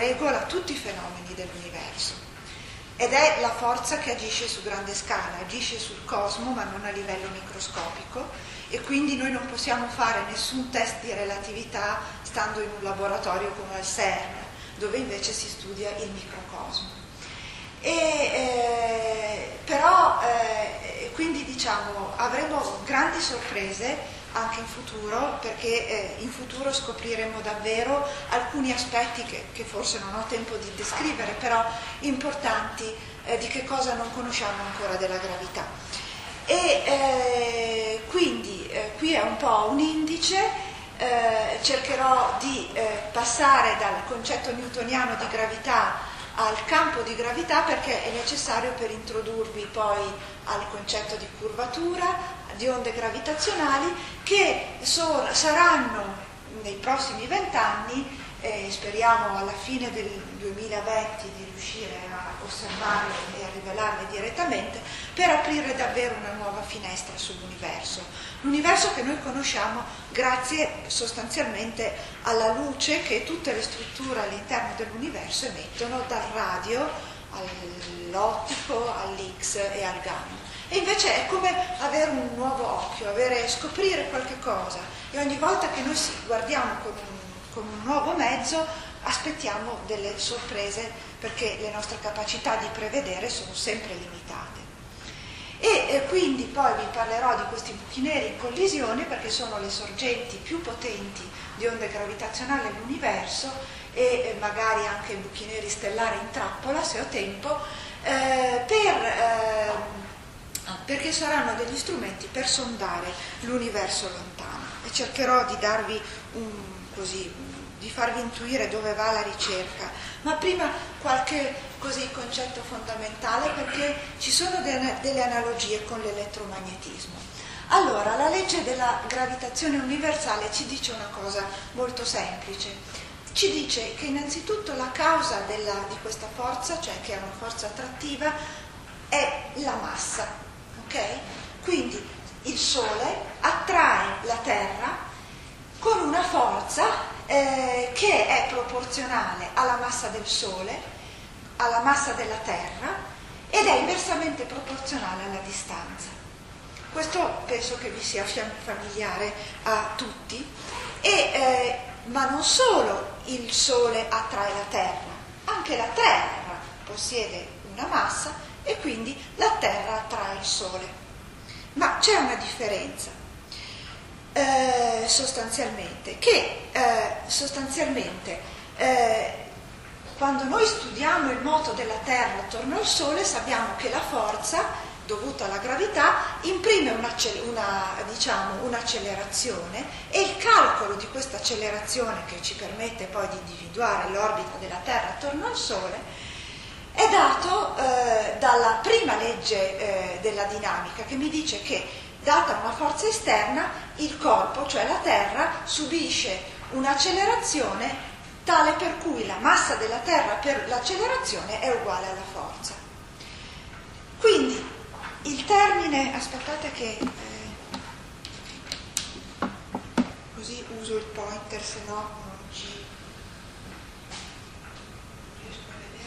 regola tutti i fenomeni dell'universo. Ed è la forza che agisce su grande scala, agisce sul cosmo ma non a livello microscopico, e quindi noi non possiamo fare nessun test di relatività stando in un laboratorio come al CERN, dove invece si studia il microcosmo. Però quindi diciamo avremo grandi sorprese anche in futuro, perché in futuro scopriremo davvero alcuni aspetti che forse non ho tempo di descrivere, però importanti, di che cosa non conosciamo ancora della gravità. E quindi qui è un po' un indice, cercherò di passare dal concetto newtoniano di gravità al campo di gravità, perché è necessario per introdurvi poi al concetto di curvatura, di onde gravitazionali, che saranno nei prossimi 20 anni, speriamo alla fine del 2020 di riuscire a osservarle e a rivelarle direttamente, per aprire davvero una nuova finestra sull'universo. L'universo che noi conosciamo grazie sostanzialmente alla luce che tutte le strutture all'interno dell'universo emettono, dal radio all'ottico, all'X e al gamma. E invece è come avere un nuovo occhio, scoprire qualche cosa, e ogni volta che noi guardiamo con un nuovo mezzo aspettiamo delle sorprese, perché le nostre capacità di prevedere sono sempre limitate. E quindi poi vi parlerò di questi buchi neri in collisione, perché sono le sorgenti più potenti di onde gravitazionali nell'universo, e magari anche buchi neri stellari in trappola, se ho tempo, perché saranno degli strumenti per sondare l'universo lontano, e cercherò di darvi di farvi intuire dove va la ricerca. Ma prima qualche concetto fondamentale, perché ci sono delle analogie con l'elettromagnetismo. Allora, la legge della gravitazione universale ci dice una cosa molto semplice. Ci dice che innanzitutto la causa di questa forza, cioè che è una forza attrattiva, è la massa, ok? Quindi il Sole attrae la Terra con una forza che è proporzionale alla massa del Sole, alla massa della Terra, ed è inversamente proporzionale alla distanza. Questo penso che vi sia familiare a tutti. Ma non solo il Sole attrae la Terra, anche la Terra possiede una massa e quindi la Terra attrae il Sole. Ma c'è una differenza, sostanzialmente, quando noi studiamo il moto della Terra attorno al Sole, sappiamo che la forza dovuta alla gravità imprime un'accelerazione, e il calcolo di questa accelerazione, che ci permette poi di individuare l'orbita della Terra attorno al Sole, è dato dalla prima legge della dinamica, che mi dice che, data una forza esterna, il corpo, cioè la Terra, subisce un'accelerazione tale per cui la massa della Terra per l'accelerazione è uguale alla forza. Quindi il termine, aspettate che così uso il pointer, se no non ci riesco a vedere,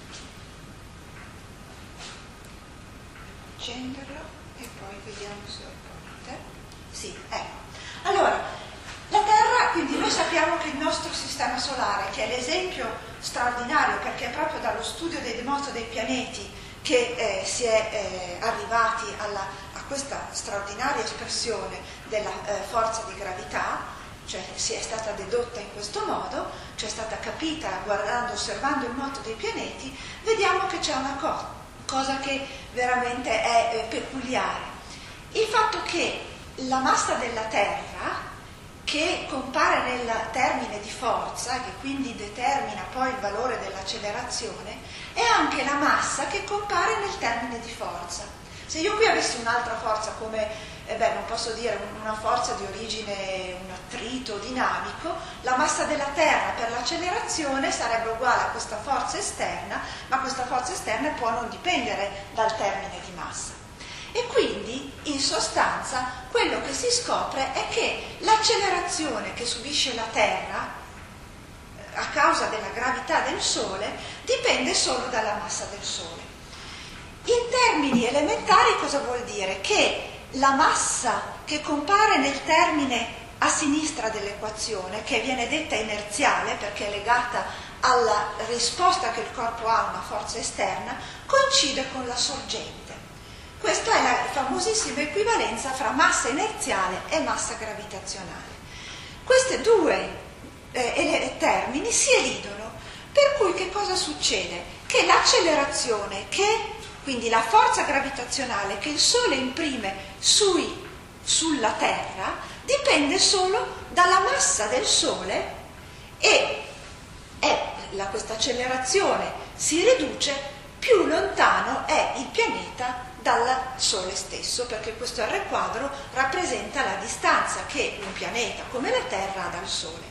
accenderlo e poi vediamo se ho il pointer. Sì, ecco. Allora, la Terra, quindi noi sappiamo che il nostro sistema solare, che è l'esempio straordinario, perché è proprio dallo studio dei moto dei pianeti che si è arrivati a questa straordinaria espressione della forza di gravità, cioè si è stata dedotta in questo modo, cioè è stata capita osservando il moto dei pianeti. Vediamo che c'è una cosa che veramente è peculiare: il fatto che la massa della Terra, che compare nel termine di forza, che quindi determina poi il valore dell'accelerazione, è anche la massa che compare nel termine di forza. Se io qui avessi un'altra forza come, non posso dire una forza di origine, un attrito dinamico, la massa della Terra per l'accelerazione sarebbe uguale a questa forza esterna, ma questa forza esterna può non dipendere dal termine di massa. E quindi, in sostanza, quello che si scopre è che l'accelerazione che subisce la Terra a causa della gravità del Sole dipende solo dalla massa del Sole. In termini elementari cosa vuol dire? Che la massa che compare nel termine a sinistra dell'equazione, che viene detta inerziale perché è legata alla risposta che il corpo ha a una forza esterna, coincide con la sorgente. Questa è la famosissima equivalenza fra massa inerziale e massa gravitazionale. Questi due termini si elidono, per cui che cosa succede? Che l'accelerazione, quindi la forza gravitazionale che il Sole imprime sulla Terra, dipende solo dalla massa del Sole e questa accelerazione si riduce più lontano è il pianeta dal Sole stesso, perché questo R quadro rappresenta la distanza che un pianeta come la Terra ha dal Sole.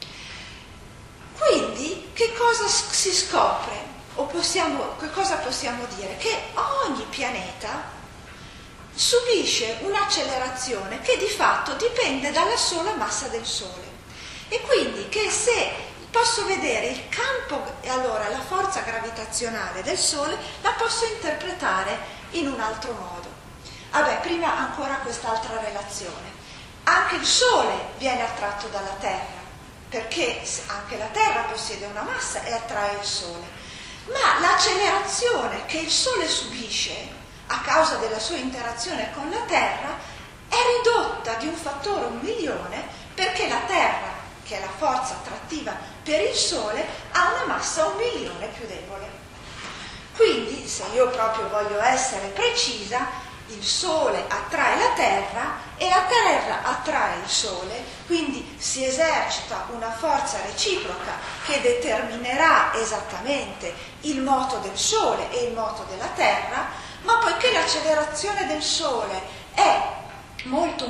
Quindi che cosa si scopre? Che cosa possiamo dire? Che ogni pianeta subisce un'accelerazione che di fatto dipende dalla sola massa del Sole. E quindi che se posso vedere il campo, allora la forza gravitazionale del Sole la posso interpretare in un altro modo. Prima ancora quest'altra relazione. Anche il Sole viene attratto dalla Terra, perché anche la Terra possiede una massa e attrae il Sole. Ma l'accelerazione che il Sole subisce a causa della sua interazione con la Terra è ridotta di un fattore 1.000.000, perché la Terra, che è la forza attrattiva per il Sole, ha una massa 1.000.000 più debole. Quindi, se io proprio voglio essere precisa, il Sole attrae la Terra e la Terra attrae il Sole, quindi si esercita una forza reciproca che determinerà esattamente il moto del Sole e il moto della Terra, ma poiché l'accelerazione del Sole è molto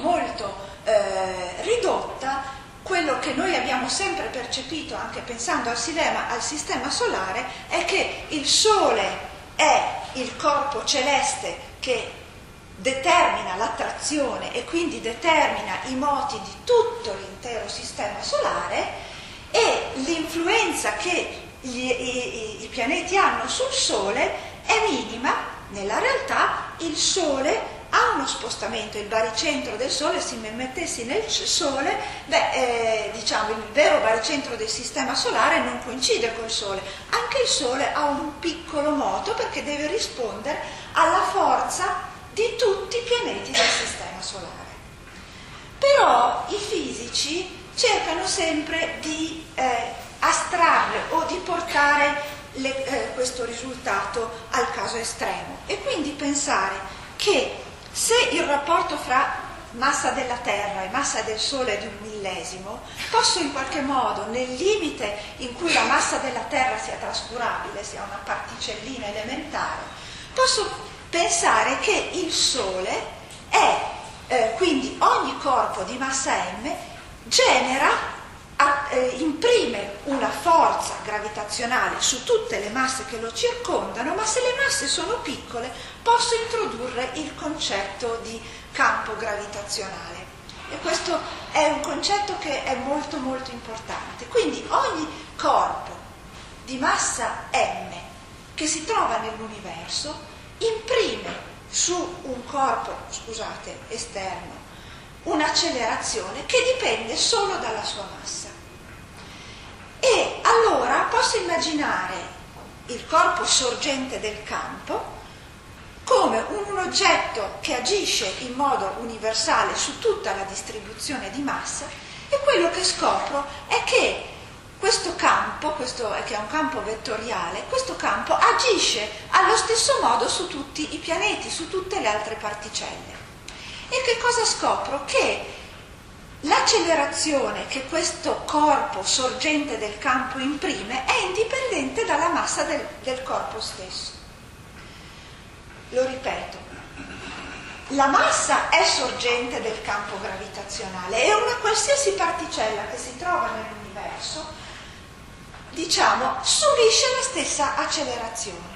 ridotta, quello che noi abbiamo sempre percepito anche pensando al sistema solare è che il Sole è il corpo celeste che determina l'attrazione e quindi determina i moti di tutto l'intero sistema solare, e l'influenza che i pianeti hanno sul Sole è minima. Nella realtà il Sole ha uno spostamento, il baricentro del Sole, se mi mettessi nel Sole, diciamo il vero baricentro del sistema solare non coincide col Sole. Anche il Sole ha un piccolo moto perché deve rispondere alla forza di tutti i pianeti del sistema solare. Però i fisici cercano sempre di astrarre o di portare questo risultato al caso estremo, e quindi pensare che se il rapporto fra massa della Terra e massa del Sole è di 1/1000, posso in qualche modo, nel limite in cui la massa della Terra sia trascurabile, sia una particellina elementare, posso pensare che il Sole è, quindi ogni corpo di massa m imprime una forza gravitazionale su tutte le masse che lo circondano, ma se le masse sono piccole posso introdurre il concetto di campo gravitazionale, e questo è un concetto che è molto importante. Quindi ogni corpo di massa m che si trova nell'universo imprime su un corpo, esterno, un'accelerazione che dipende solo dalla sua massa. E allora posso immaginare il corpo sorgente del campo come un oggetto che agisce in modo universale su tutta la distribuzione di massa, e quello che scopro è che questo campo, che è un campo vettoriale, questo campo agisce allo stesso modo su tutti i pianeti, su tutte le altre particelle. E che cosa scopro? Che l'accelerazione che questo corpo sorgente del campo imprime è indipendente dalla massa del corpo stesso. Lo ripeto, la massa è sorgente del campo gravitazionale e una qualsiasi particella che si trova nell'universo, subisce la stessa accelerazione.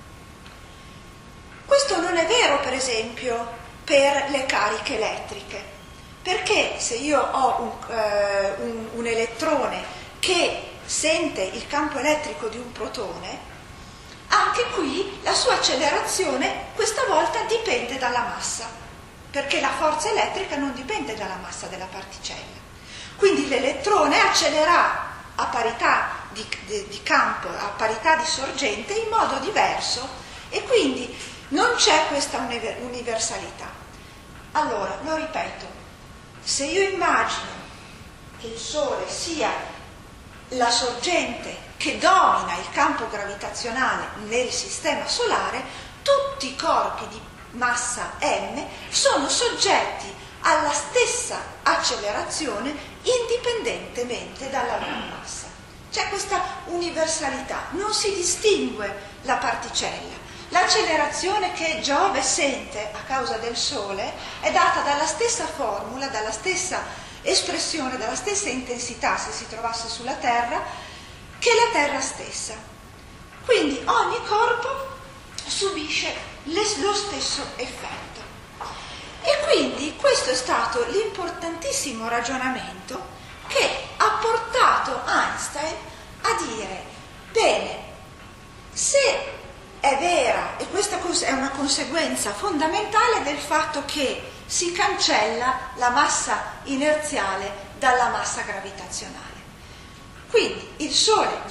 Questo non è vero, per esempio, per le cariche elettriche, perché se io ho un elettrone che sente il campo elettrico di un protone, anche qui la sua accelerazione questa volta dipende dalla massa, perché la forza elettrica non dipende dalla massa della particella. Quindi l'elettrone accelererà a parità di campo, a parità di sorgente, in modo diverso, e quindi non c'è questa universalità. Allora, lo ripeto, se io immagino che il Sole sia la sorgente che domina il campo gravitazionale nel sistema solare, tutti i corpi di massa m sono soggetti alla stessa accelerazione indipendentemente dalla loro massa. C'è questa universalità, non si distingue la particella. L'accelerazione che Giove sente a causa del Sole è data dalla stessa formula, dalla stessa espressione, dalla stessa intensità se si trovasse sulla Terra, che la Terra stessa. Quindi ogni corpo subisce lo stesso effetto. E quindi questo è stato l'importantissimo ragionamento che ha portato Einstein a dire: bene, se è vera, e questa è una conseguenza fondamentale del fatto che si cancella la massa inerziale dalla massa gravitazionale. Quindi il Sole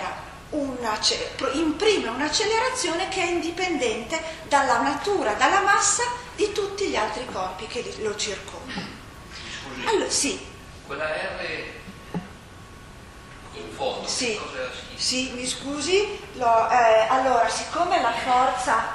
imprime un'accelerazione che è indipendente dalla natura, dalla massa di tutti gli altri corpi che lo circondano. Scusi, allora, sì. Quella R in fondo, Sì, cosa sì, mi scusi. Allora, siccome la forza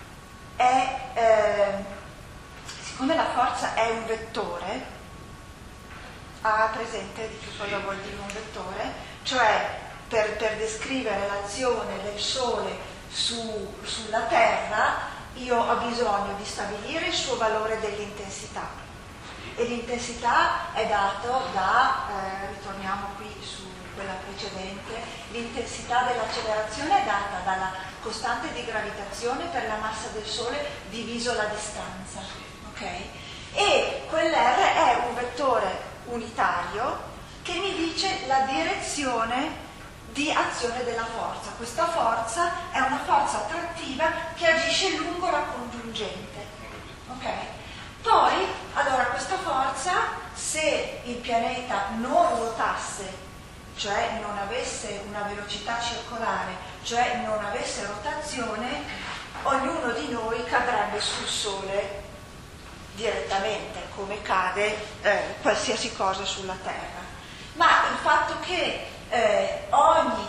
è un vettore, ha presente di che cosa vuol dire un vettore? Cioè, per descrivere l'azione del Sole sulla Terra, io ho bisogno di stabilire il suo valore dell'intensità. E l'intensità è dato ritorniamo qui su quella precedente, l'intensità dell'accelerazione è data dalla costante di gravitazione per la massa del Sole diviso la distanza. Okay? E quell'R è un vettore unitario che mi dice la direzione di azione della forza. Questa forza è una forza attrattiva che agisce lungo la congiungente. Okay? Poi, allora, questa forza, se il pianeta non ruotasse, cioè non avesse una velocità circolare, cioè non avesse rotazione, ognuno di noi cadrebbe sul Sole direttamente, come cade qualsiasi cosa sulla Terra. Ma il fatto che ogni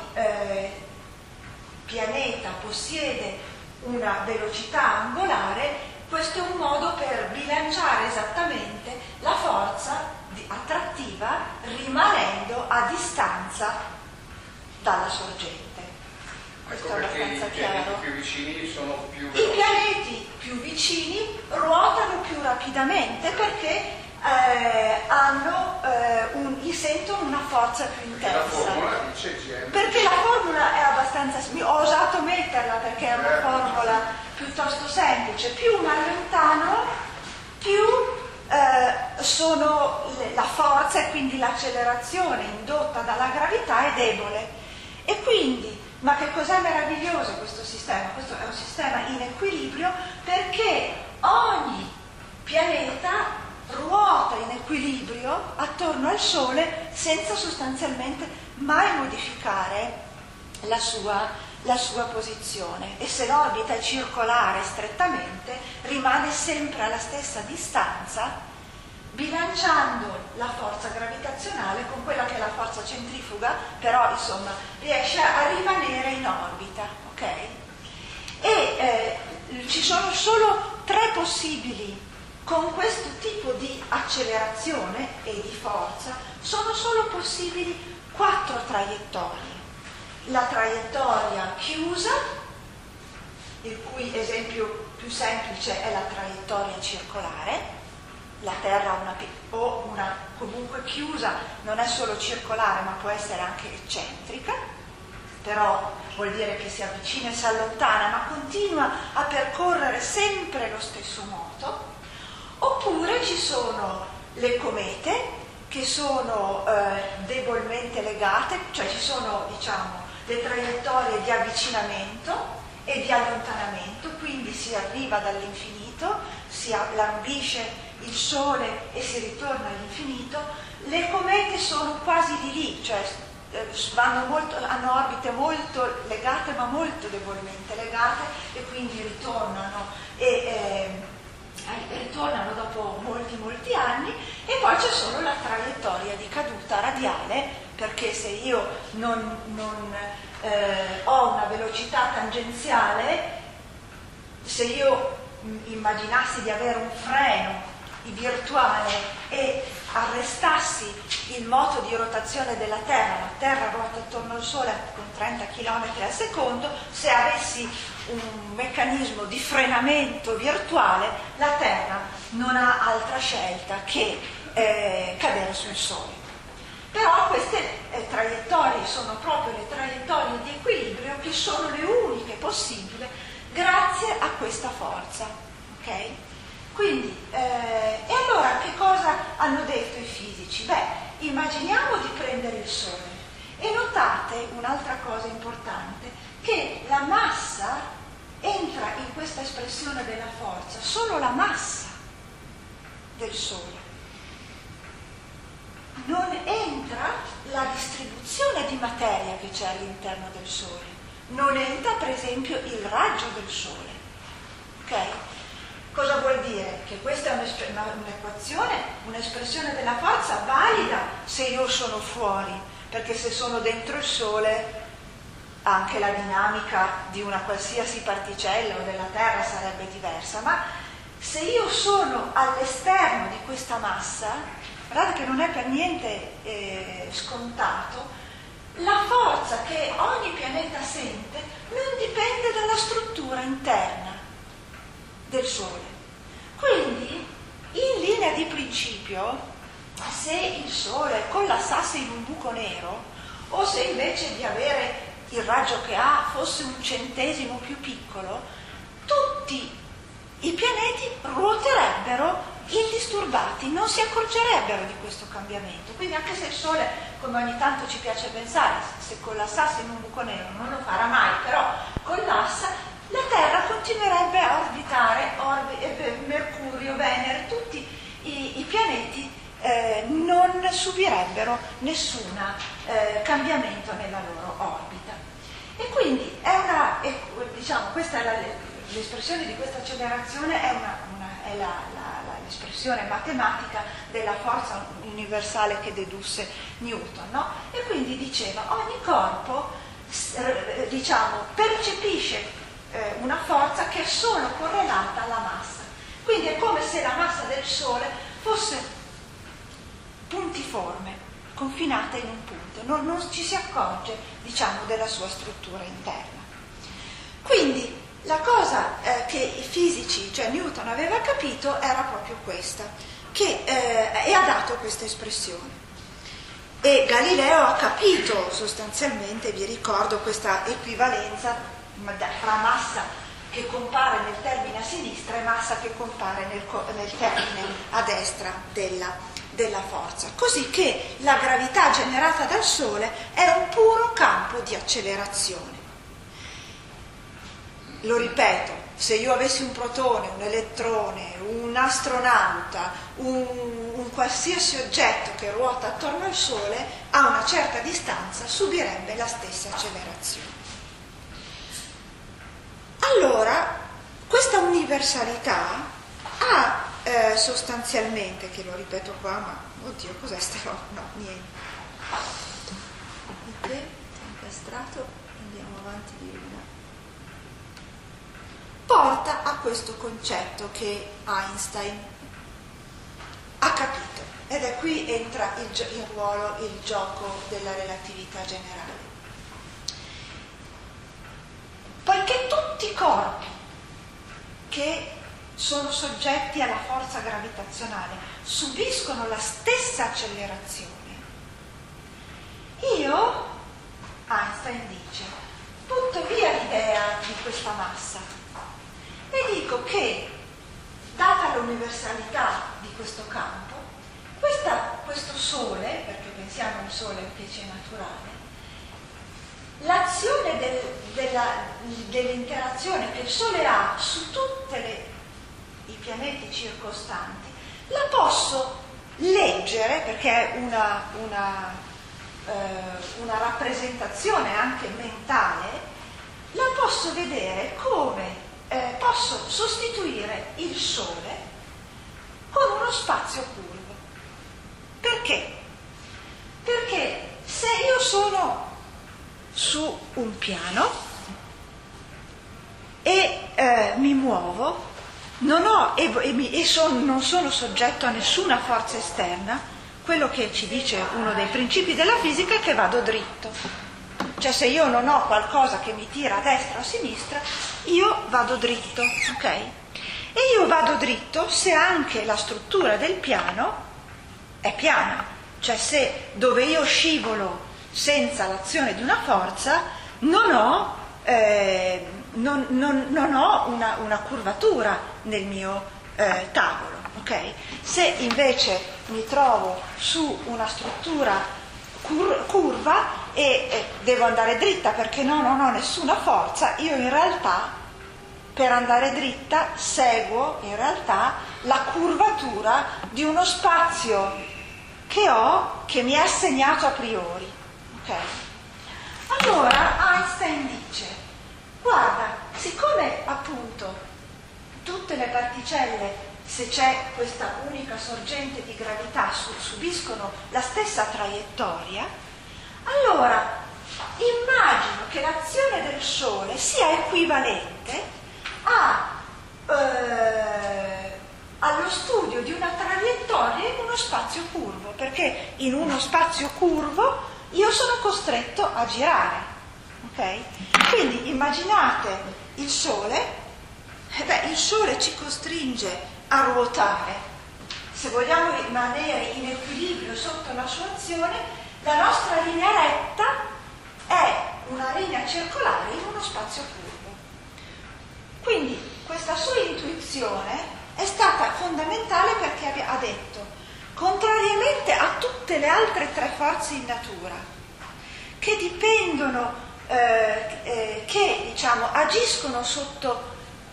pianeta possiede una velocità angolare, questo è un modo per bilanciare esattamente la forza attrattiva rimanendo a distanza dalla sorgente. Questo Ecco, è abbastanza chiaro. I pianeti più vicini sono più I veloci. pianeti più vicini ruotano più rapidamente perché gli sentono una forza più intensa. La formula dice GM. Perché la formula è abbastanza, ho osato metterla perché è una formula piuttosto semplice, più mi allontano, più la forza e quindi l'accelerazione indotta dalla gravità è debole. E quindi, ma che cos'è meraviglioso questo sistema? Questo è un sistema in equilibrio perché ogni pianeta ruota in equilibrio attorno al Sole senza sostanzialmente mai modificare la sua posizione, e se l'orbita è circolare strettamente rimane sempre alla stessa distanza, bilanciando la forza gravitazionale con quella che è la forza centrifuga, però insomma riesce a rimanere in orbita, ok? E ci sono solo 3 possibili. Con questo tipo di accelerazione e di forza sono solo possibili 4 traiettorie. La traiettoria chiusa, il cui esempio più semplice è la traiettoria circolare. La Terra ha una comunque chiusa, non è solo circolare ma può essere anche eccentrica, però vuol dire che si avvicina e si allontana ma continua a percorrere sempre lo stesso moto. Oppure ci sono le comete che sono debolmente legate, cioè ci sono, diciamo, le traiettorie di avvicinamento e di allontanamento, quindi si arriva dall'infinito, si lambisce il Sole e si ritorna all'infinito. Le comete sono quasi di lì, cioè hanno orbite molto legate ma molto debolmente legate, e quindi ritornano dopo molti anni. E poi c'è solo la traiettoria di caduta radiale, perché se io non ho una velocità tangenziale, se io immaginassi di avere un freno virtuale e arrestassi il moto di rotazione della Terra, la Terra ruota attorno al Sole con 30 km al secondo, se avessi un meccanismo di frenamento virtuale, la Terra non ha altra scelta che cadere sul Sole. Però queste traiettorie sono proprio le traiettorie di equilibrio, che sono le uniche possibili grazie a questa forza. Ok? Quindi, e allora che cosa hanno detto i fisici? Beh, immaginiamo di prendere il Sole e notate un'altra cosa importante, che la massa entra in questa espressione della forza, solo la massa del Sole. Non entra la distribuzione di materia che c'è all'interno del Sole, non entra per esempio il raggio del Sole. Ok? Cosa vuol dire? Che questa è un'equazione, un'espressione della forza valida se io sono fuori, perché se sono dentro il Sole anche la dinamica di una qualsiasi particella o della Terra sarebbe diversa, ma se io sono all'esterno di questa massa, guardate che non è per niente scontato, la forza che ogni pianeta sente non dipende dalla struttura interna del Sole. Quindi, in linea di principio, se il Sole collassasse in un buco nero, o se invece di avere il raggio che ha fosse un centesimo più piccolo, tutti i pianeti ruoterebbero indisturbati, non si accorgerebbero di questo cambiamento. Quindi anche se il Sole, come ogni tanto ci piace pensare, se collassasse in un buco nero, non lo farà mai, però collassa, la Terra continuerebbe a orbitare, Mercurio, Venere, tutti i pianeti non subirebbero nessun cambiamento nella loro orbita. E quindi diciamo, questa è l'espressione di questa accelerazione, è l'espressione matematica della forza universale che dedusse Newton, no? E quindi diceva, ogni corpo diciamo, percepisce una forza che è solo correlata alla massa. Quindi è come se la massa del Sole fosse puntiforme, confinata in un punto, non ci si accorge, diciamo, della sua struttura interna. Quindi la cosa che i fisici, cioè Newton, aveva capito era proprio questa, e ha dato questa espressione. E Galileo ha capito sostanzialmente, vi ricordo, questa equivalenza fra massa che compare nel termine a sinistra e massa che compare nel termine a destra della forza. Così che la gravità generata dal Sole è un puro campo di accelerazione. Lo ripeto, se io avessi un protone, un elettrone, un astronauta, un qualsiasi oggetto che ruota attorno al Sole, a una certa distanza subirebbe la stessa accelerazione. Allora, questa universalità ha sostanzialmente, che lo ripeto qua, ma oddio, cos'è sta roba? No, niente. Incastrato, andiamo avanti di una. Porta a questo concetto che Einstein ha capito, ed è qui entra in ruolo il gioco della relatività generale. Poiché tutti i corpi che sono soggetti alla forza gravitazionale subiscono la stessa accelerazione, io, Einstein dice, butto via l'idea di questa massa e dico che, data l'universalità di questo campo, questo Sole, perché pensiamo al Sole che ci è naturale, l'azione dell'interazione che il Sole ha su tutti i pianeti circostanti la posso leggere, perché è una rappresentazione anche mentale, la posso vedere come posso sostituire il Sole con uno spazio curvo. Perché? Perché se io sono su un piano e mi muovo, non sono soggetto a nessuna forza esterna, quello che ci dice uno dei principi della fisica è che vado dritto. Cioè se io non ho qualcosa che mi tira a destra o a sinistra, io vado dritto, ok? E io vado dritto se anche la struttura del piano è piana, cioè se dove io scivolo senza l'azione di una forza non ho una curvatura nel mio tavolo, ok? Se invece mi trovo su una struttura curva e devo andare dritta perché non ho nessuna forza, io in realtà per andare dritta seguo in realtà la curvatura di uno spazio che mi è assegnato a priori, ok? Allora Einstein dice: guarda, siccome appunto tutte le particelle, se c'è questa unica sorgente di gravità, subiscono la stessa traiettoria, allora immagino che l'azione del Sole sia equivalente allo studio di una traiettoria in uno spazio curvo, perché in uno spazio curvo io sono costretto a girare, ok? Quindi immaginate il Sole, il Sole ci costringe a ruotare. Se vogliamo rimanere in equilibrio sotto la sua azione, la nostra linea retta è una linea circolare in uno spazio curvo. Quindi questa sua intuizione è stata fondamentale perché ha detto, contrariamente a tutte le altre tre forze in natura che dipendono, che diciamo agiscono sotto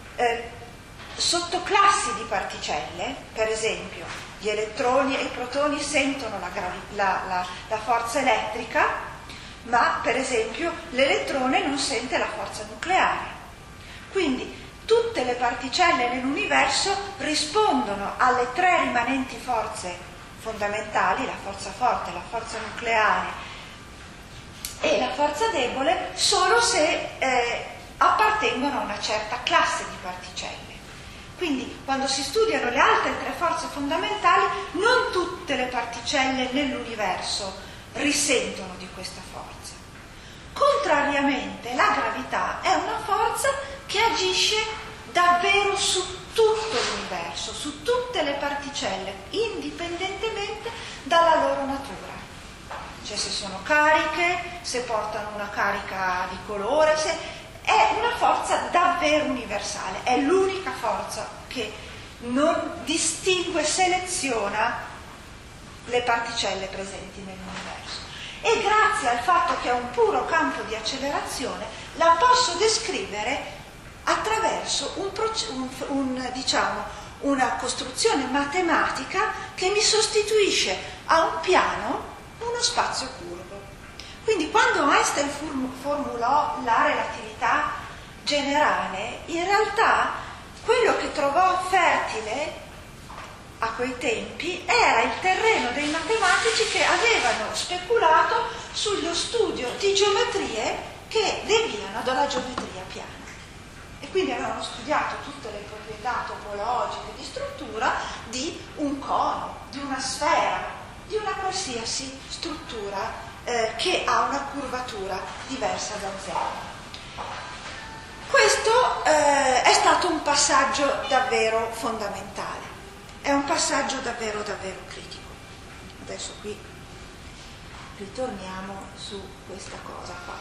classi di particelle, per esempio gli elettroni e i protoni sentono la forza elettrica, ma per esempio l'elettrone non sente la forza nucleare. Quindi tutte le particelle nell'universo rispondono alle tre rimanenti forze fondamentali, la forza forte, la forza nucleare e la forza debole, solo se appartengono a una certa classe di particelle. Quindi quando si studiano le altre tre forze fondamentali, non tutte le particelle nell'universo risentono di questa forza. Contrariamente, la gravità è una forza che agisce davvero su tutto l'universo, su tutte le particelle, indipendentemente dalla loro natura. Cioè se sono cariche, se portano una carica di colore, è una forza davvero universale, è l'unica forza che non distingue, seleziona le particelle presenti nell'universo. E grazie al fatto che è un puro campo di accelerazione, la posso descrivere attraverso una costruzione matematica che mi sostituisce a un piano uno spazio curvo. Quindi quando Einstein formulò la relatività generale, in realtà quello che trovò fertile a quei tempi era il terreno dei matematici che avevano speculato sullo studio di geometrie che deviano dalla geometria piana. E quindi avevano studiato tutte le proprietà topologiche di struttura di un cono, di una sfera, di una qualsiasi struttura che ha una curvatura diversa da zero. Questo è stato un passaggio davvero fondamentale, è un passaggio davvero critico. Adesso qui ritorniamo su questa cosa qua,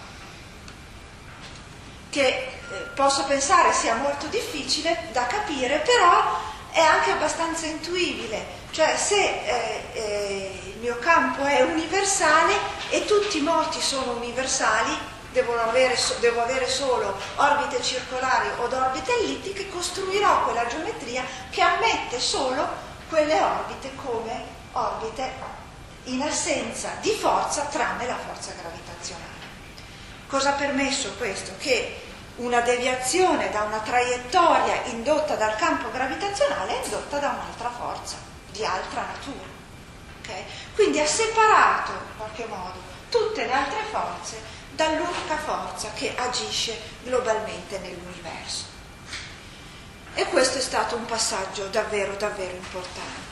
che posso pensare sia molto difficile da capire, però è anche abbastanza intuibile. Cioè se il mio campo campo è universale e tutti i moti sono universali, devo avere solo orbite circolari o orbite ellittiche, costruirò quella geometria che ammette solo quelle orbite come orbite in assenza di forza, tranne la forza gravitazionale. Cosa ha permesso questo? Che una deviazione da una traiettoria indotta dal campo gravitazionale è indotta da un'altra forza, di altra natura. Okay? Quindi ha separato in qualche modo tutte le altre forze dall'unica forza che agisce globalmente nell'universo. E questo è stato un passaggio davvero, davvero importante.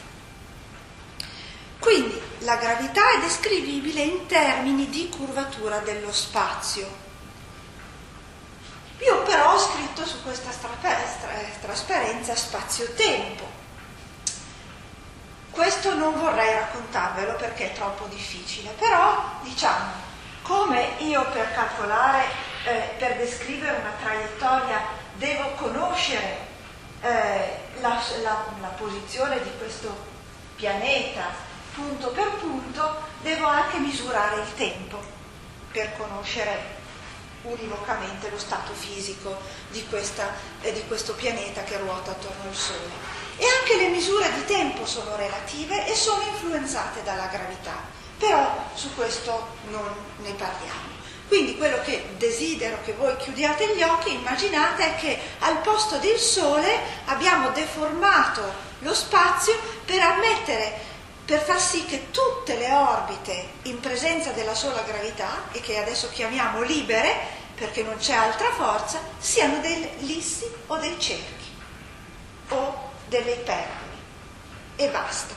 Quindi la gravità è descrivibile in termini di curvatura dello spazio. Io però ho scritto su questa trasparenza spazio-tempo. Questo non vorrei raccontarvelo perché è troppo difficile, però diciamo, come io per calcolare, per descrivere una traiettoria devo conoscere la posizione di questo pianeta punto per punto, devo anche misurare il tempo per conoscere univocamente lo stato fisico di questo pianeta che ruota attorno al Sole. E anche le misure di tempo sono relative e sono influenzate dalla gravità, però su questo non ne parliamo. Quindi quello che desidero che voi chiudiate gli occhi, immaginate, è che al posto del Sole abbiamo deformato lo spazio per far sì che tutte le orbite in presenza della sola gravità, e che adesso chiamiamo libere perché non c'è altra forza, siano dei ellissi o dei cerchi o delle iperboli e basta.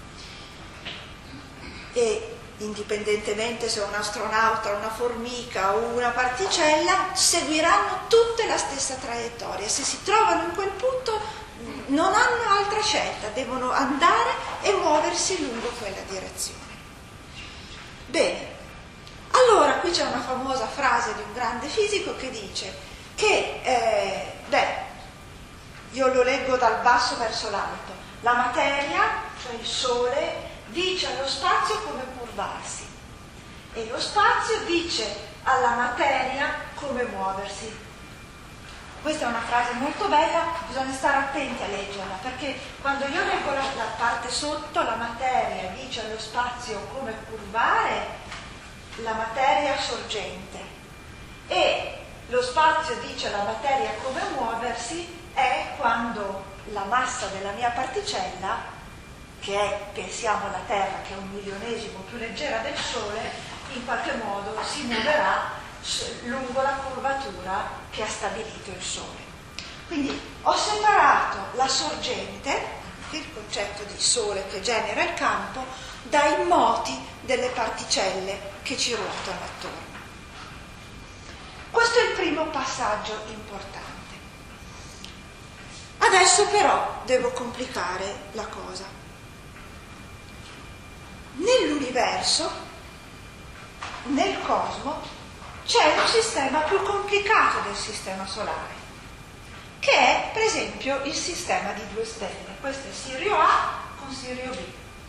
E indipendentemente se un astronauta, una formica o una particella, seguiranno tutte la stessa traiettoria. Se si trovano in quel punto non hanno altra scelta, devono andare e muoversi lungo quella direzione. Bene, allora qui c'è una famosa frase di un grande fisico che dice che, io lo leggo dal basso verso l'alto, la materia, cioè il Sole, dice allo spazio come curvarsi e lo spazio dice alla materia come muoversi. Questa è una frase molto bella, bisogna stare attenti a leggerla, perché quando io leggo la parte sotto, la materia dice allo spazio come curvare la materia sorgente e lo spazio dice alla materia come muoversi, è quando la massa della mia particella, che è, pensiamo alla Terra, che è 1/1000 più leggera del Sole, in qualche modo si muoverà lungo la curvatura che ha stabilito il Sole. Quindi ho separato la sorgente, il concetto di Sole che genera il campo, dai moti delle particelle che ci ruotano attorno. Questo è il primo passaggio importante. Adesso però devo complicare la cosa. Nell'universo, nel cosmo, c'è un sistema più complicato del sistema solare, che è per esempio il sistema di 2 stelle. Questo è Sirio A con Sirio B.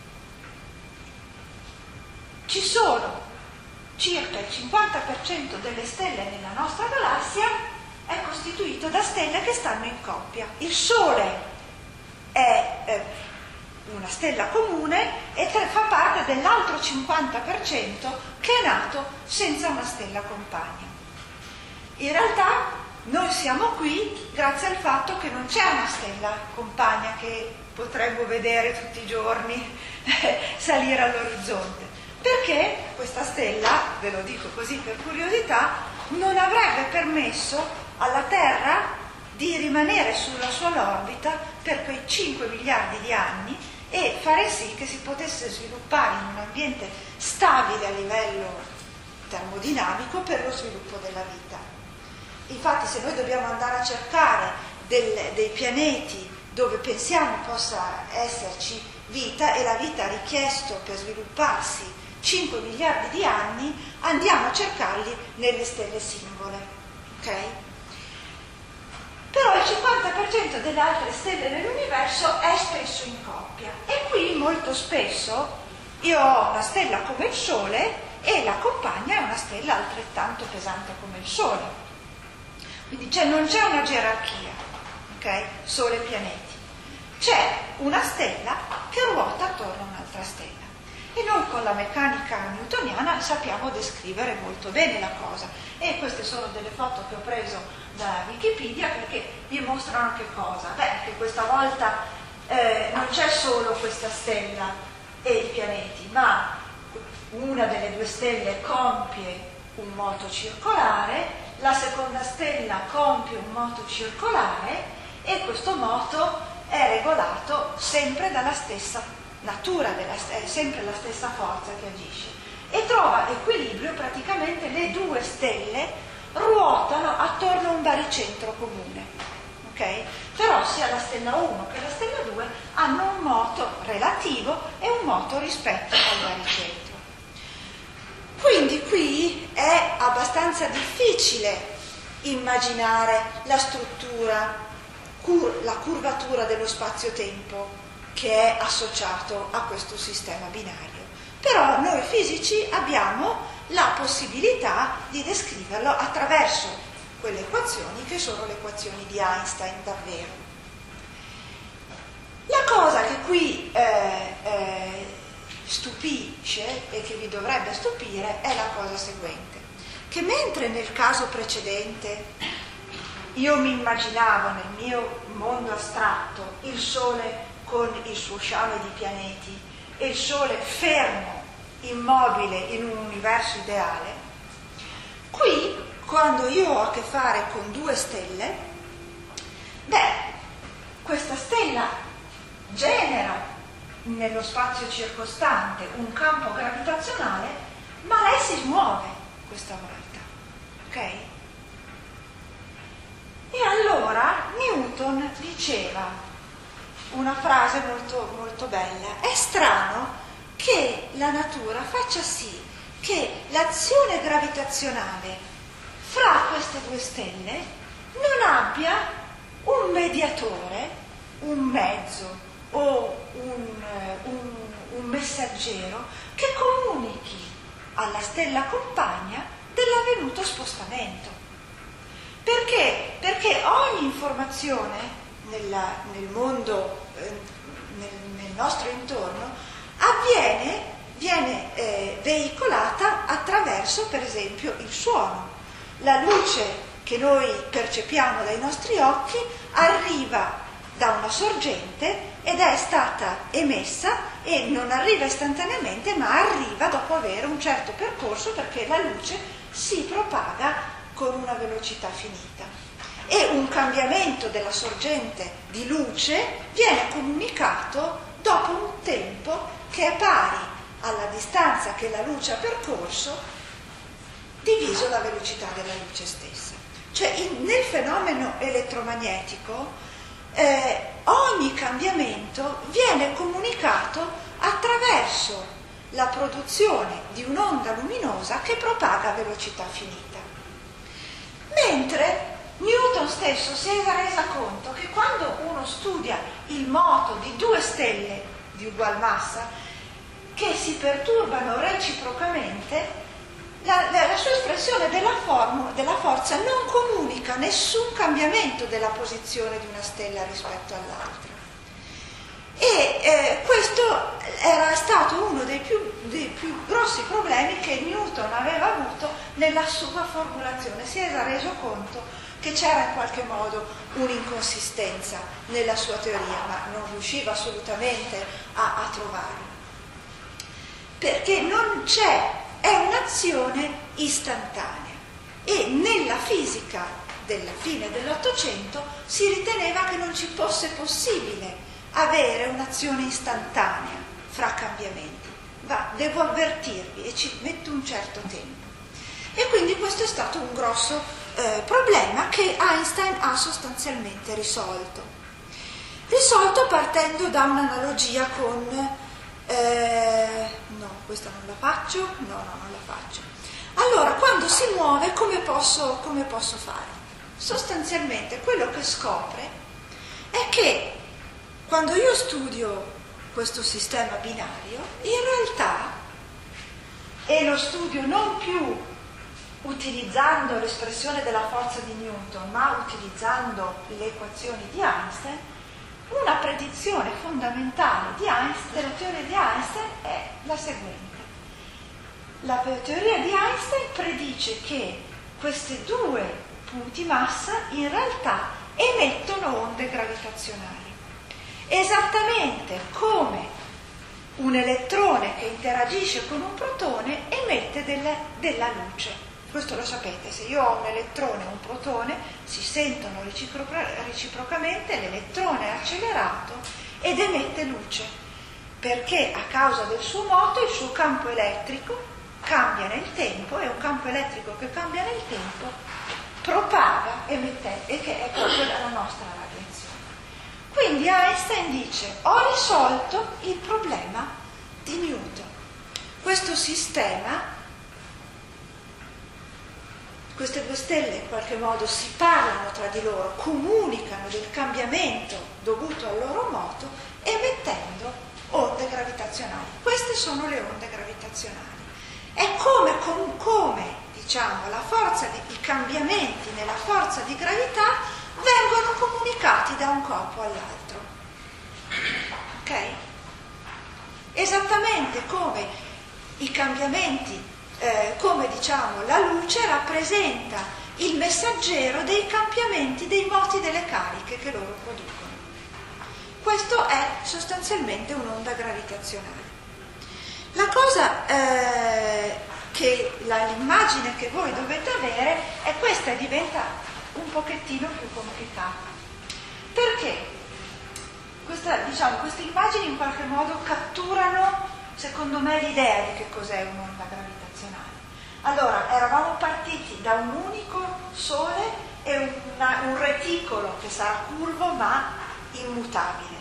Ci sono circa il 50% delle stelle nella nostra galassia è costituito da stelle che stanno in coppia. Il Sole è una stella comune e fa parte dell'altro 50% che è nato senza una stella compagna. In realtà noi siamo qui grazie al fatto che non c'è una stella compagna che potremmo vedere tutti i giorni salire all'orizzonte, perché questa stella, ve lo dico così per curiosità, non avrebbe permesso alla Terra di rimanere sulla sua orbita per quei 5 miliardi di anni e fare sì che si potesse sviluppare in un ambiente stabile a livello termodinamico per lo sviluppo della vita. Infatti, se noi dobbiamo andare a cercare dei pianeti dove pensiamo possa esserci vita, e la vita ha richiesto per svilupparsi 5 miliardi di anni, andiamo a cercarli nelle stelle singole, ok? Però il 50% delle altre stelle nell'universo è spesso in coppia, e qui molto spesso Io ho una stella come il Sole e la compagna è una stella altrettanto pesante come il Sole. Quindi non c'è una gerarchia, ok? Sole e pianeti. C'è una stella che ruota attorno a un'altra stella. E noi con la meccanica newtoniana sappiamo descrivere molto bene la cosa. E queste sono delle foto che ho preso da Wikipedia perché vi mostrano che cosa? Beh, che questa volta non c'è solo questa stella e i pianeti, ma una delle due stelle compie un moto circolare, la seconda stella compie un moto circolare e questo moto è regolato sempre dalla stessa natura, è sempre la stessa forza che agisce e trova equilibrio. Praticamente le due stelle ruotano attorno a un baricentro comune, ok? Però sia la stella 1 che la stella 2 hanno un moto relativo e un moto rispetto al baricentro. Quindi qui è abbastanza difficile immaginare la struttura, la curvatura dello spazio-tempo che è associato a questo sistema binario. Però noi fisici abbiamo la possibilità di descriverlo attraverso quelle equazioni che sono le equazioni di Einstein davvero. La cosa che qui stupisce e che vi dovrebbe stupire è la cosa seguente, che mentre nel caso precedente io mi immaginavo nel mio mondo astratto il Sole con il suo sciame di pianeti e il Sole fermo, immobile in un universo ideale, qui quando io ho a che fare con due stelle, questa stella genera nello spazio circostante un campo gravitazionale, ma lei si muove questa volta, ok? E allora Newton diceva una frase molto, molto bella: è strano che la natura faccia sì che l'azione gravitazionale fra queste due stelle non abbia un mediatore, un mezzo o un messaggero che comunichi alla stella compagna dell'avvenuto spostamento. Perché? Perché ogni informazione nel mondo, nel nostro intorno, viene veicolata attraverso, per esempio, il suono. La luce che noi percepiamo dai nostri occhi arriva da una sorgente ed è stata emessa e non arriva istantaneamente, ma arriva dopo avere un certo percorso, perché la luce si propaga con una velocità finita. E un cambiamento della sorgente di luce viene comunicato dopo un tempo che è pari alla distanza che la luce ha percorso diviso la velocità della luce stessa. Cioè nel fenomeno elettromagnetico ogni cambiamento viene comunicato attraverso la produzione di un'onda luminosa che propaga a velocità finita. Mentre Newton stesso si è resa conto che quando uno studia il moto di due stelle di ugual massa che si perturbano reciprocamente, la sua espressione della forza non comunica nessun cambiamento della posizione di una stella rispetto all'altra. E questo era stato uno dei più grossi problemi che Newton aveva avuto nella sua formulazione. Si era reso conto che c'era in qualche modo un'inconsistenza nella sua teoria, ma non riusciva assolutamente a trovarla. Perché non c'è, è un'azione istantanea. E nella fisica della fine dell'Ottocento si riteneva che non ci fosse possibile avere un'azione istantanea fra cambiamenti. Devo avvertirvi e ci metto un certo tempo. E quindi questo è stato un grosso problema che Einstein ha sostanzialmente risolto partendo da un'analogia con no, questa non la faccio, no, non la faccio. Allora, quando si muove come posso fare? Sostanzialmente quello che scopre è che quando io studio questo sistema binario, in realtà e lo studio non più utilizzando l'espressione della forza di Newton, ma utilizzando le equazioni di Einstein, una predizione fondamentale della teoria di Einstein è la seguente. La teoria di Einstein predice che questi due punti massa in realtà emettono onde gravitazionali, esattamente come un elettrone che interagisce con un protone emette della luce. Questo lo sapete, se io ho un elettrone e un protone si sentono reciprocamente, l'elettrone è accelerato ed emette luce, perché a causa del suo moto il suo campo elettrico cambia nel tempo, e un campo elettrico che cambia nel tempo propaga, emette, e che è proprio la nostra radiazione. Quindi Einstein dice: ho risolto il problema di Newton. Questo sistema, queste due stelle in qualche modo si parlano tra di loro, comunicano del cambiamento dovuto al loro moto emettendo onde gravitazionali. Queste sono le onde gravitazionali. È come diciamo, i cambiamenti nella forza di gravità vengono comunicati da un corpo all'altro. Ok? Esattamente come i cambiamenti, come diciamo la luce rappresenta il messaggero dei cambiamenti dei moti delle cariche che loro producono. Questo è sostanzialmente un'onda gravitazionale. La cosa l'immagine che voi dovete avere è questa, e diventa un pochettino più complicata. Perché? Queste immagini in qualche modo catturano, secondo me, l'idea di che cos'è un'onda gravitazionale. Allora, eravamo partiti da un unico Sole e un reticolo che sarà curvo ma immutabile.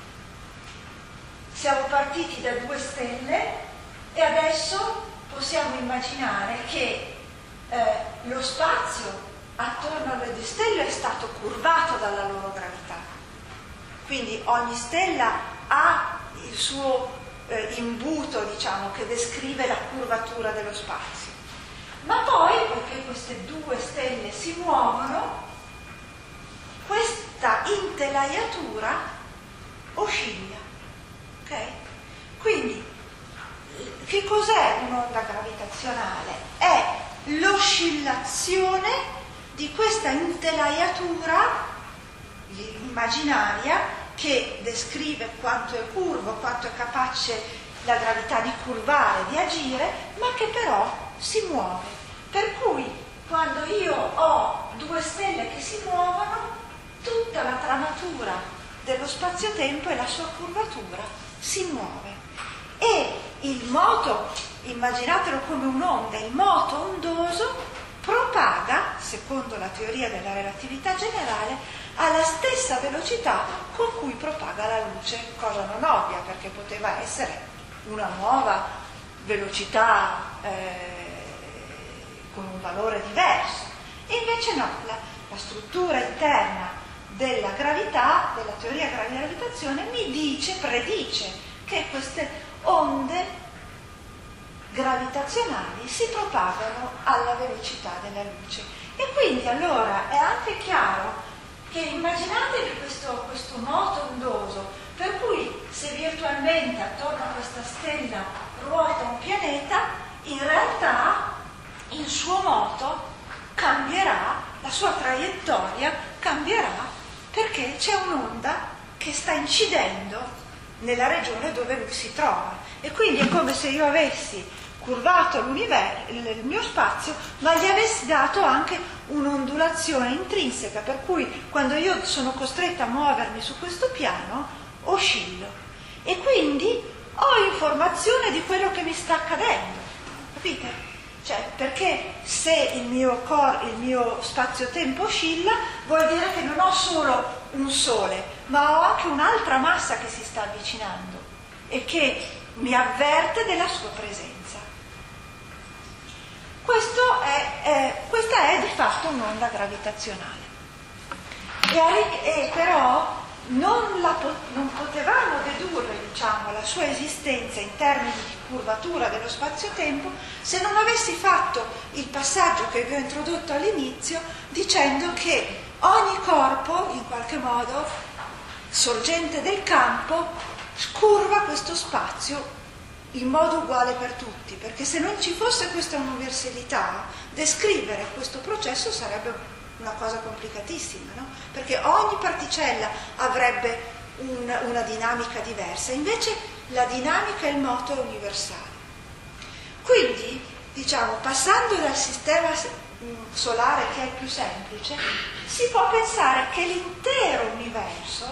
Siamo partiti da due stelle e adesso possiamo immaginare che lo spazio attorno alle due stelle è stato curvato dalla loro gravità. Quindi ogni stella ha il suo imbuto, diciamo, che descrive la curvatura dello spazio. Ma poi, perché queste due stelle si muovono, questa intelaiatura oscilla. Ok? Quindi, che cos'è un'onda gravitazionale? È l'oscillazione di questa intelaiatura immaginaria che descrive quanto è curvo, quanto è capace la gravità di curvare, di agire, ma che però si muove. Per cui quando io ho due stelle che si muovono, tutta la tramatura dello spazio-tempo e la sua curvatura si muove. E il moto, immaginatelo come un'onda, il moto ondoso propaga, secondo la teoria della relatività generale, alla stessa velocità con cui propaga la luce, cosa non ovvia perché poteva essere una nuova velocità con un valore diverso. E invece no, la struttura interna della gravità, della teoria della gravitazione, predice che queste onde gravitazionali si propagano alla velocità della luce. E quindi allora è anche chiaro che immaginatevi questo moto ondoso, per cui se virtualmente attorno a questa stella ruota un pianeta, in realtà il suo moto cambierà, la sua traiettoria cambierà, perché c'è un'onda che sta incidendo nella regione dove lui si trova. E quindi è come se io avessi curvato il mio spazio, ma gli avessi dato anche un'ondulazione intrinseca, per cui quando io sono costretta a muovermi su questo piano oscillo e quindi ho informazione di quello che mi sta accadendo, capite? Cioè, perché se il mio spazio-tempo oscilla, vuol dire che non ho solo un Sole, ma ho anche un'altra massa che si sta avvicinando e che mi avverte della sua presenza. Questa è di fatto un'onda gravitazionale. E però non potevamo dedurre, diciamo, la sua esistenza in termini di curvatura dello spazio-tempo se non avessi fatto il passaggio che vi ho introdotto all'inizio, dicendo che ogni corpo, in qualche modo, sorgente del campo, curva questo spazio in modo uguale per tutti, perché se non ci fosse questa universalità, descrivere questo processo sarebbe una cosa complicatissima, no? Perché ogni particella avrebbe una dinamica diversa, invece la dinamica e il moto è universale. Quindi, diciamo, passando dal sistema solare, che è il più semplice, si può pensare che l'intero universo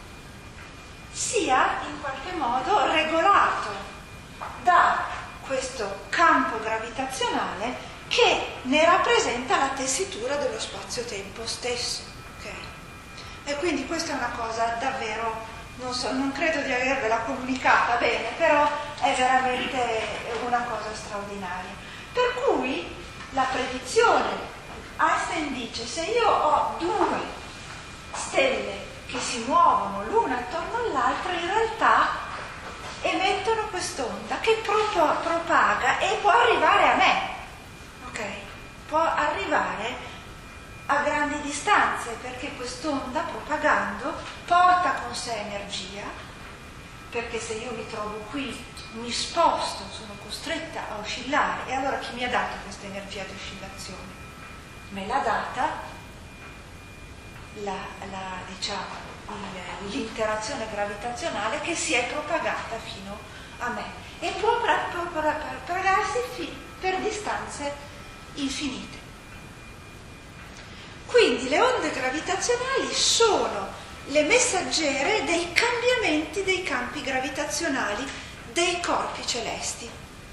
sia in qualche modo regolato da questo campo gravitazionale che ne rappresenta la tessitura dello spazio-tempo stesso. Okay? E quindi questa è una cosa davvero, non credo di avervela comunicata bene, però è veramente una cosa straordinaria. Per cui la predizione, Einstein dice, se io ho due stelle che si muovono l'una attorno all'altra, in realtà emettono quest'onda che propaga e può arrivare a me, ok? Può arrivare a grandi distanze, perché quest'onda, propagando, porta con sé energia, perché se io mi trovo qui, mi sposto, sono costretta a oscillare, e allora chi mi ha dato questa energia di oscillazione? Me l'ha data diciamo, l'interazione gravitazionale che si è propagata fino a me e può propagarsi per distanze infinite. Quindi le onde gravitazionali sono le messaggere dei cambiamenti dei campi gravitazionali dei corpi celesti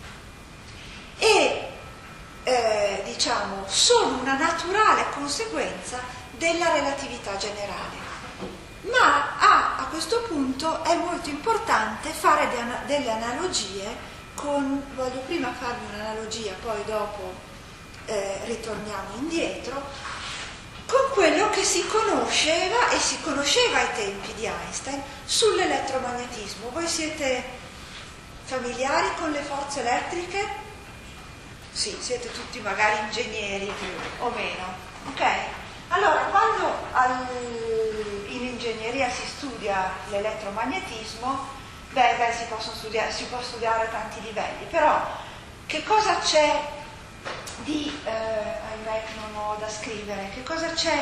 e diciamo sono una naturale conseguenza della relatività generale. Ma a questo punto è molto importante fare delle analogie voglio prima farvi un'analogia, poi dopo ritorniamo indietro, con quello che si conosceva e si conosceva ai tempi di Einstein sull'elettromagnetismo. Voi siete familiari con le forze elettriche? Sì, siete tutti magari ingegneri più o meno, ok? Allora, quando in ingegneria si studia l'elettromagnetismo, si può studiare a tanti livelli, però che cosa c'è di, ahimè non ho da scrivere, che cosa c'è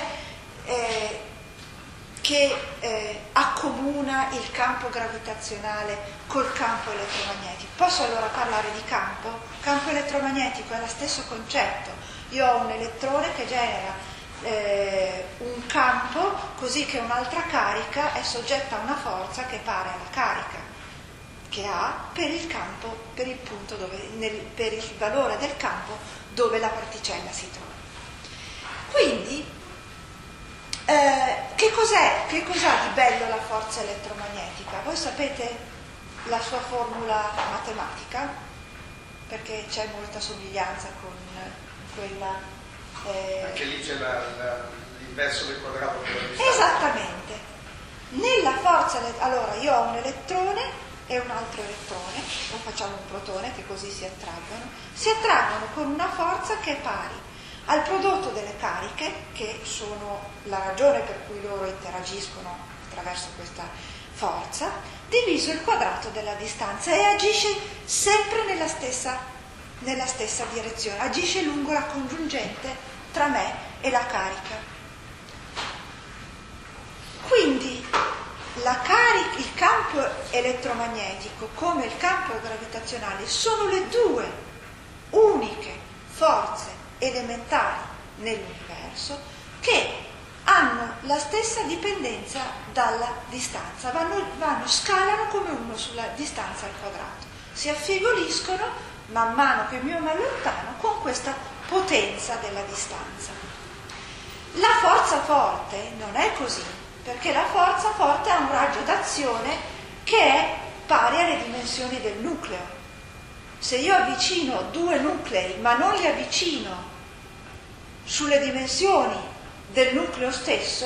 che accomuna il campo gravitazionale col campo elettromagnetico? Posso allora parlare di campo? Campo elettromagnetico è lo stesso concetto. Io ho un elettrone che genera un campo, così che un'altra carica è soggetta a una forza che è pari alla carica che ha per il campo, per il punto dove, per il valore del campo dove la particella si trova. Quindi che cos'ha di bello la forza elettromagnetica? Voi sapete la sua formula matematica, perché c'è molta somiglianza con quella. Anche lì c'è l'inverso del quadrato della distanza. Esattamente. Nella forza, allora io ho un elettrone e un altro elettrone, o facciamo un protone, che così si attraggono con una forza che è pari al prodotto delle cariche, che sono la ragione per cui loro interagiscono attraverso questa forza, diviso il quadrato della distanza, e agisce sempre nella stessa direzione, agisce lungo la congiungente tra me e la carica. Quindi il campo elettromagnetico come il campo gravitazionale sono le due uniche forze elementari nell'universo che hanno la stessa dipendenza dalla distanza, scalano come uno sulla distanza al quadrato, si affievoliscono man mano che io mi allontano con questa potenza della distanza. La forza forte non è così, perché la forza forte ha un raggio d'azione che è pari alle dimensioni del nucleo. Se io avvicino due nuclei ma non li avvicino sulle dimensioni del nucleo stesso,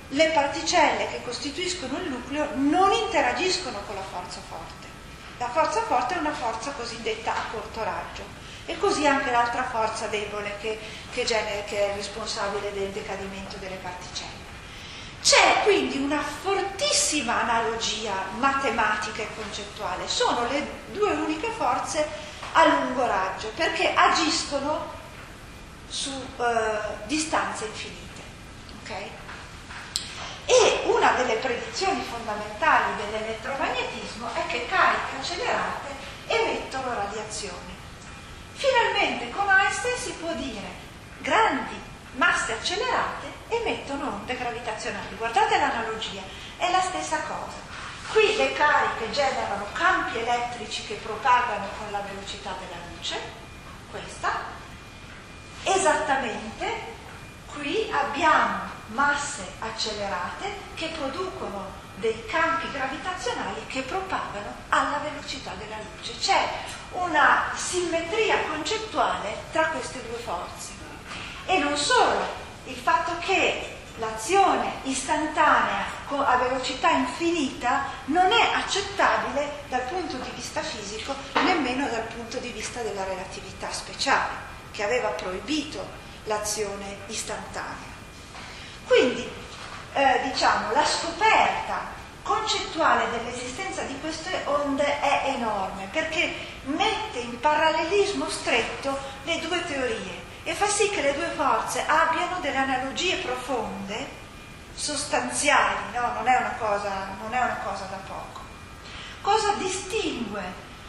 le particelle che costituiscono il nucleo non interagiscono con la forza forte. La forza forte è una forza cosiddetta a corto raggio, e così anche l'altra forza debole che è responsabile del decadimento delle particelle. C'è quindi una fortissima analogia matematica e concettuale, sono le due uniche forze a lungo raggio, perché agiscono su distanze infinite. Okay? E una delle predizioni fondamentali dell'elettromagnetismo è che cariche accelerate emettono radiazioni. Finalmente con Einstein si può dire grandi masse accelerate emettono onde gravitazionali. Guardate l'analogia, è la stessa cosa. Qui le cariche generano campi elettrici che propagano con la velocità della luce, questa. Esattamente qui abbiamo masse accelerate che producono dei campi gravitazionali che propagano alla velocità della luce. C'è una simmetria concettuale tra queste due forze. E non solo, il fatto che l'azione istantanea a velocità infinita non è accettabile dal punto di vista fisico, nemmeno dal punto di vista della relatività speciale, che aveva proibito l'azione istantanea. Quindi, la scoperta concettuale dell'esistenza di queste onde è enorme, perché mette in parallelismo stretto le due teorie e fa sì che le due forze abbiano delle analogie profonde, sostanziali, no? Non è una cosa da poco. Cosa distingue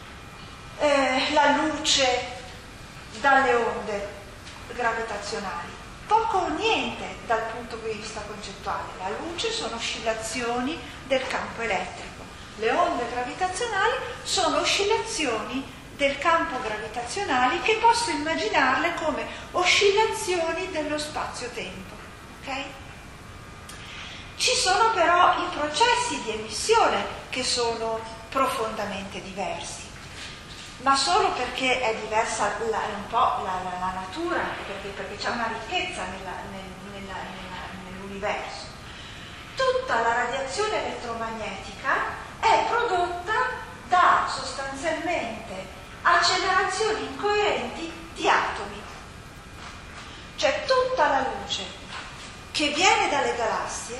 la luce dalle onde gravitazionali? Poco o niente dal punto di vista concettuale. La luce sono oscillazioni del campo elettrico, le onde gravitazionali sono oscillazioni del campo gravitazionale, che posso immaginarle come oscillazioni dello spazio-tempo. Okay? Ci sono però i processi di emissione che sono profondamente diversi, ma solo perché è diversa un po' la natura, perché c'è una ricchezza nell'universo. Tutta la radiazione elettromagnetica è prodotta da sostanzialmente accelerazioni incoerenti di atomi. Cioè tutta la luce che viene dalle galassie,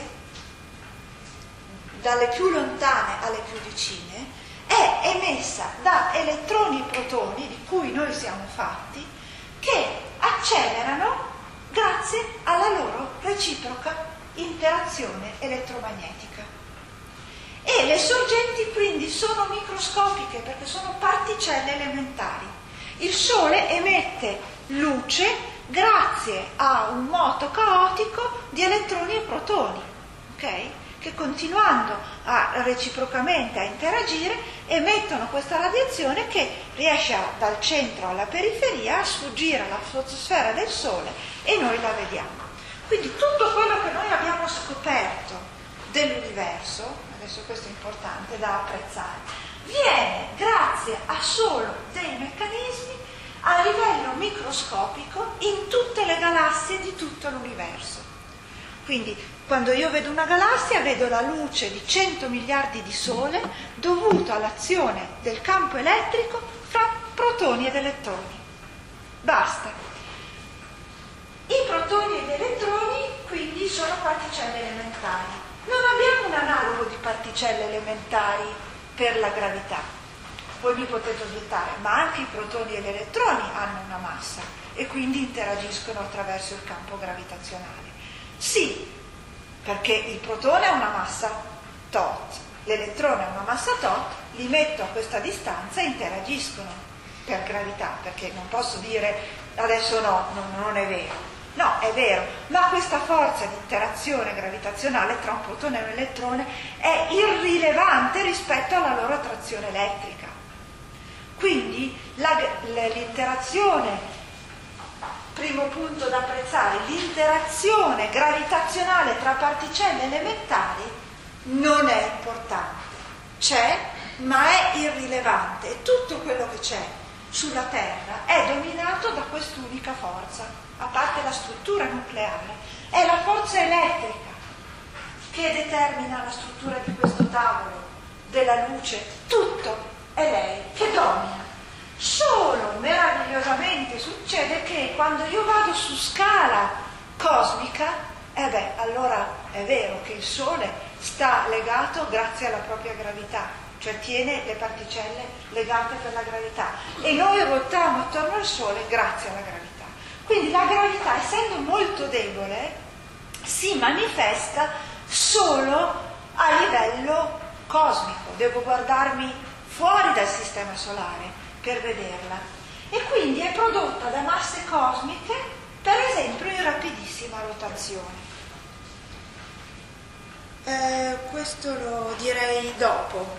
dalle più lontane alle più vicine, è emessa da elettroni e protoni, di cui noi siamo fatti, che accelerano grazie alla loro reciproca interazione elettromagnetica. E le sorgenti quindi sono microscopiche, perché sono particelle elementari. Il Sole emette luce grazie a un moto caotico di elettroni e protoni, okay? Che continuando reciprocamente a interagire emettono questa radiazione che riesce dal centro alla periferia a sfuggire alla fotosfera del Sole e noi la vediamo. Quindi tutto quello che noi abbiamo scoperto dell'universo, adesso questo è importante da apprezzare, viene grazie a solo dei meccanismi a livello microscopico in tutte le galassie di tutto l'universo. Quindi quando io vedo una galassia vedo la luce di 100 miliardi di sole dovuta all'azione del campo elettrico fra protoni ed elettroni. Basta. I protoni ed elettroni quindi sono particelle elementari. Non abbiamo un analogo di particelle elementari per la gravità. Voi mi potete obiettare, ma anche i protoni e gli elettroni hanno una massa e quindi interagiscono attraverso il campo gravitazionale. Sì, perché il protone ha una massa tot, l'elettrone ha una massa tot, li metto a questa distanza e interagiscono per gravità, perché non posso dire adesso non è vero. No, è vero, ma questa forza di interazione gravitazionale tra un protone e un elettrone è irrilevante rispetto alla loro attrazione elettrica. Quindi l'interazione, primo punto da apprezzare, l'interazione gravitazionale tra particelle elementari non è importante. C'è, ma è irrilevante, e tutto quello che c'è sulla Terra è dominato da quest'unica forza, a parte la struttura nucleare, è la forza elettrica. che determina la struttura di questo tavolo, della luce, tutto è lei che domina. Solo meravigliosamente succede che quando io vado su scala cosmica, allora è vero che il Sole sta legato grazie alla propria gravità, cioè tiene le particelle legate per la gravità, e noi ruotiamo attorno al Sole grazie alla gravità. Quindi la gravità, essendo molto debole, si manifesta solo a livello cosmico. Devo guardarmi fuori dal sistema solare per vederla, e quindi è prodotta da masse cosmiche, per esempio in rapidissima rotazione. Questo lo direi dopo.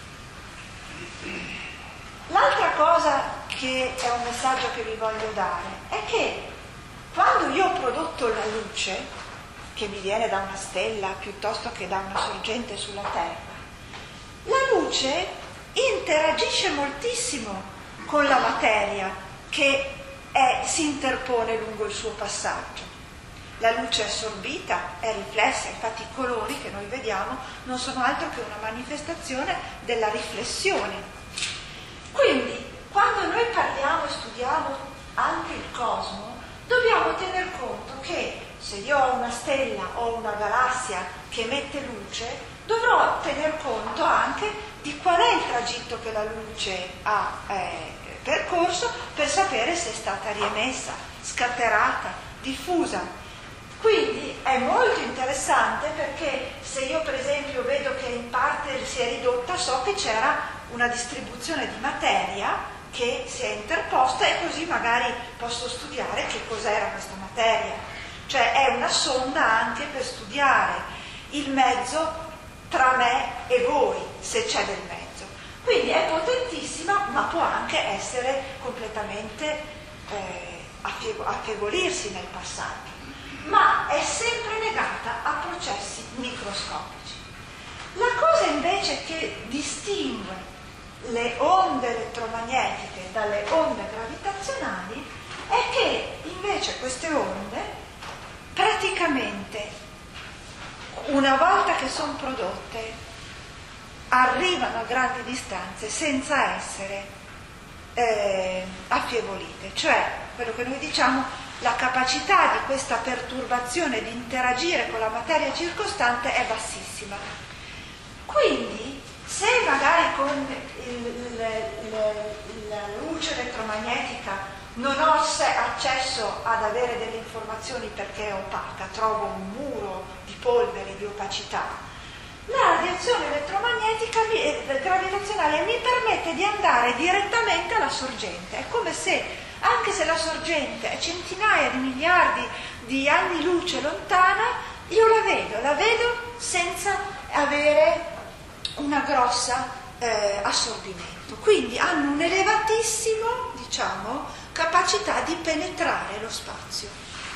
L'altra cosa che è un messaggio che vi voglio dare è che quando io ho prodotto la luce, che mi viene da una stella piuttosto che da una sorgente sulla Terra, la luce interagisce moltissimo con la materia che si interpone lungo il suo passaggio. La luce è assorbita, è riflessa, infatti i colori che noi vediamo non sono altro che una manifestazione della riflessione. Quindi, quando noi parliamo e studiamo anche il cosmo, dobbiamo tener conto che se io ho una stella o una galassia che emette luce, dovrò tener conto anche di qual è il tragitto che la luce ha percorso per sapere se è stata riemessa, scatterata, diffusa. Quindi è molto interessante, perché se io per esempio vedo che in parte si è ridotta, so che c'era una distribuzione di materia che si è interposta, e così magari posso studiare che cos'era questa materia. Cioè è una sonda anche per studiare il mezzo tra me e voi, se c'è del mezzo. Quindi è potentissima, ma può anche essere completamente affievolirsi nel passaggio, ma è sempre legata a processi microscopici. La cosa invece che distingue le onde elettromagnetiche dalle onde gravitazionali è che invece queste onde praticamente, una volta che sono prodotte, arrivano a grandi distanze senza essere affievolite. Cioè, quello che noi diciamo, la capacità di questa perturbazione di interagire con la materia circostante è bassissima. Quindi, se magari con la luce elettromagnetica non ho accesso ad avere delle informazioni perché è opaca, trovo un muro di polvere, di opacità, la radiazione elettromagnetica gravitazionale mi permette di andare direttamente alla sorgente. È come se, anche se la sorgente è centinaia di miliardi di anni luce lontana, io la vedo senza avere una grossa assorbimento. Quindi hanno un elevatissimo, capacità di penetrare lo spazio.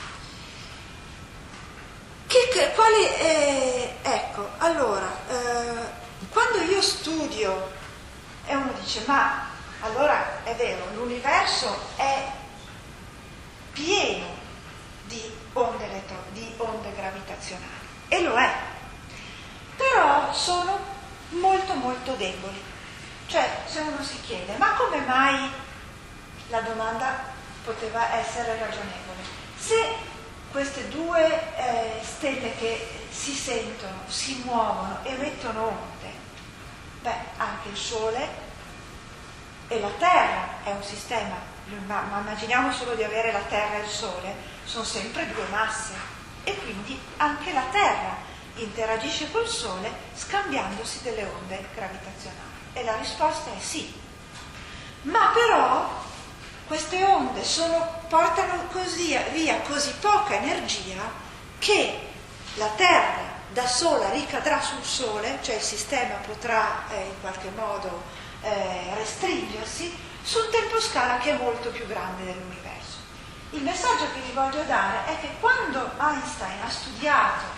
Ecco, allora, quando io studio e uno dice, ma allora è vero, l'universo è pieno di onde gravitazionali, e lo è, però sono molto molto deboli. Cioè, se uno si chiede, ma come mai, la domanda poteva essere ragionevole, se queste due stelle che si sentono, si muovono, emettono onde, anche il Sole e la Terra è un sistema, ma immaginiamo solo di avere la Terra e il Sole, sono sempre due masse, e quindi anche la Terra interagisce col Sole scambiandosi delle onde gravitazionali. E la risposta è sì. Ma però queste onde portano via così poca energia che la Terra da sola ricadrà sul Sole, cioè il sistema potrà in qualche modo restringersi su un temposcala che è molto più grande dell'universo. Il messaggio che vi voglio dare è che quando Einstein ha studiato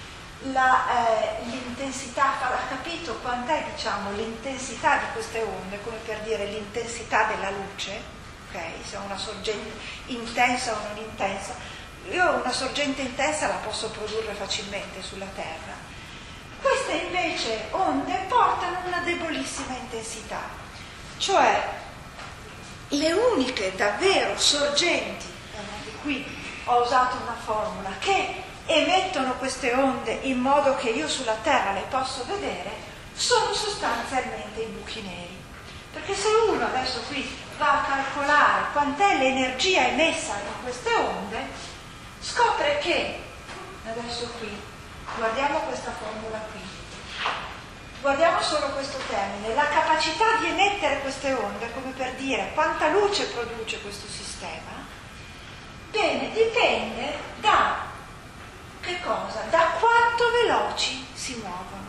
l'intensità, ha capito quant'è l'intensità di queste onde, come per dire l'intensità della luce, se ho una sorgente intensa o non intensa, io una sorgente intensa la posso produrre facilmente sulla Terra, Queste invece onde portano una debolissima intensità, cioè le uniche davvero sorgenti, di qui ho usato una formula, che emettono queste onde in modo che io sulla Terra le posso vedere, sono sostanzialmente i buchi neri. Perché se uno adesso qui va a calcolare quant'è l'energia emessa da queste onde, scopre che, adesso qui, guardiamo questa formula qui, guardiamo solo questo termine, la capacità di emettere queste onde, come per dire quanta luce produce questo sistema, bene, dipende da che cosa? Da quanto veloci si muovono.